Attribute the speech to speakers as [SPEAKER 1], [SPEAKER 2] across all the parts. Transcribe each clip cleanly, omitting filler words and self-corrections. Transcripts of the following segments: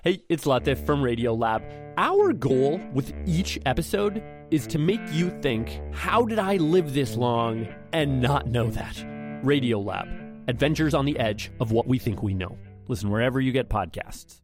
[SPEAKER 1] Hey, it's Latif from Radiolab. Our goal with each episode is to make you think, how did I live this long and not know that? Radiolab, adventures on the edge of what we think we know. Listen wherever you get podcasts.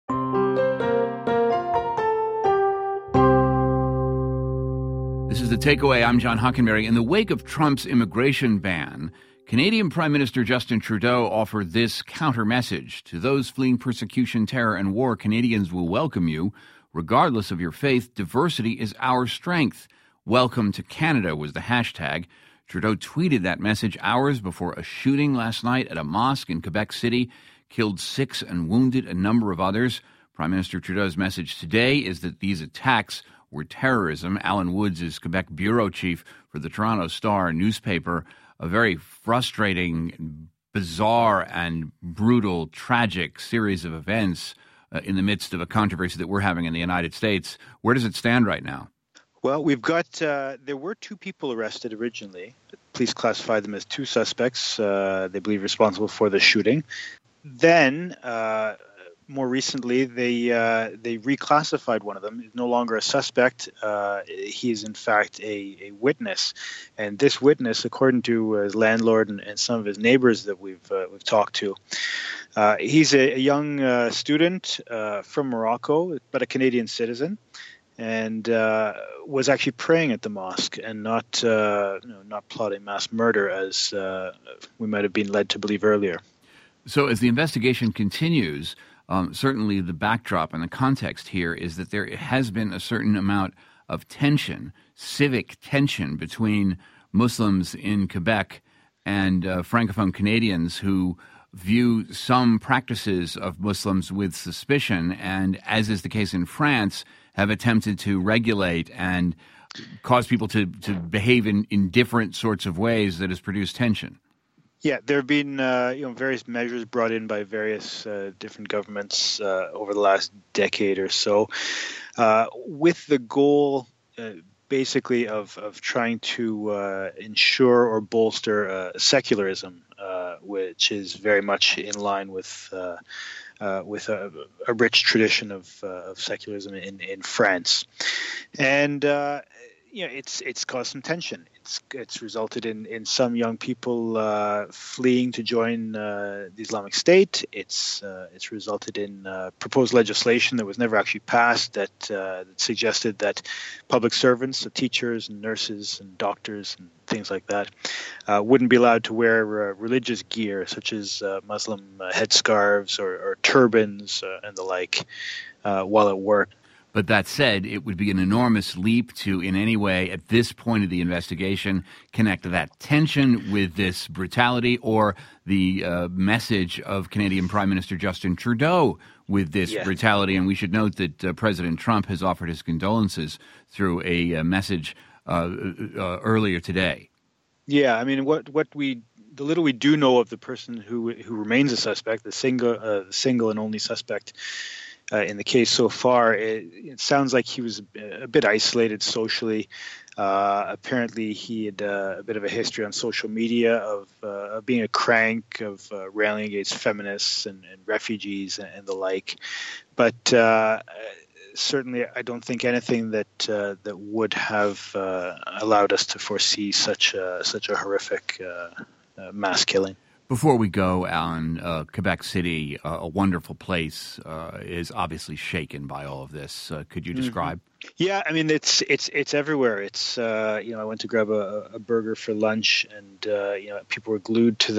[SPEAKER 2] This is The Takeaway. I'm John Hockenberry. In the wake of Trump's immigration ban, Canadian Prime Minister Justin Trudeau offered this counter-message. To those fleeing persecution, terror, and war, Canadians will welcome you. Regardless of your faith, diversity is our strength. Welcome to Canada was the hashtag. Trudeau tweeted that message hours before a shooting last night at a mosque in Quebec City killed 6 and wounded a number of others. Prime Minister Trudeau's message today is that these attacks were terrorism. Alan Woods is Quebec bureau chief for the Toronto Star newspaper. A very frustrating, bizarre, and brutal, tragic series of events in the midst of a controversy that we're having in the United States. Where does it stand right now?
[SPEAKER 3] Well, we've got, there were 2 people arrested originally. Police classified them as 2 suspects, they believe responsible for the shooting. Then, more recently, they reclassified one of them. He's no longer a suspect. He is, in fact, a witness. And this witness, according to his landlord and some of his neighbors that we've talked to, he's a young student from Morocco, but a Canadian citizen, and was actually praying at the mosque and not plotting mass murder as we might have been led to believe earlier.
[SPEAKER 2] So as the investigation continues, certainly the backdrop and the context here is that there has been a certain amount of tension, civic tension between Muslims in Quebec and Francophone Canadians who view some practices of Muslims with suspicion and, as is the case in France, have attempted to regulate and cause people to behave in different sorts of ways that has produced tension.
[SPEAKER 3] Yeah, there have been various measures brought in by various different governments over the last decade or so, with the goal basically of trying to ensure or bolster secularism, which is very much in line with a rich tradition of secularism in France, and it's caused some tension. It's resulted in some young people fleeing to join the Islamic State. It's resulted in proposed legislation that was never actually passed that suggested that public servants, so teachers and nurses and doctors and things like that, wouldn't be allowed to wear religious gear such as Muslim headscarves or turbans and the like while at work.
[SPEAKER 2] But that said, it would be an enormous leap to, in any way, at this point of the investigation, connect that tension with this brutality or the message of Canadian Prime Minister Justin Trudeau with this brutality. And we should note that President Trump has offered his condolences through a message earlier today.
[SPEAKER 3] Yeah, I mean, the little we do know of the person who remains a suspect, the single and only suspect in the case so far, it sounds like he was a bit isolated socially. Apparently, he had a bit of a history on social media of being a crank, of railing against feminists and refugees and the like. But certainly, I don't think anything that would have allowed us to foresee such a horrific mass killing.
[SPEAKER 2] Before we go, Alan, Quebec City, a wonderful place, is obviously shaken by all of this. Could you describe?
[SPEAKER 3] Yeah, I mean it's everywhere. It's I went to grab a burger for lunch, and people were glued to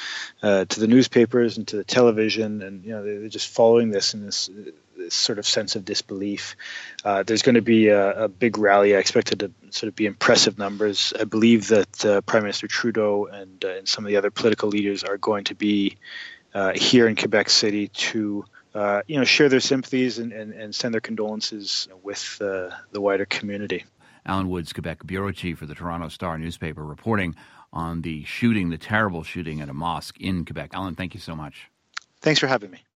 [SPEAKER 3] the newspapers and to the television, and they're just following this in this sort of sense of disbelief. There's going to be a big rally. I expect it to sort of be impressive numbers. I believe that Prime Minister Trudeau and some of the other political leaders are going to be here in Quebec City to share their sympathies and send their condolences with the wider community.
[SPEAKER 2] Alan Woods, Quebec bureau chief for the Toronto Star newspaper, reporting on the terrible shooting at a mosque in Quebec. Alan, thank you so much.
[SPEAKER 3] Thanks for having me.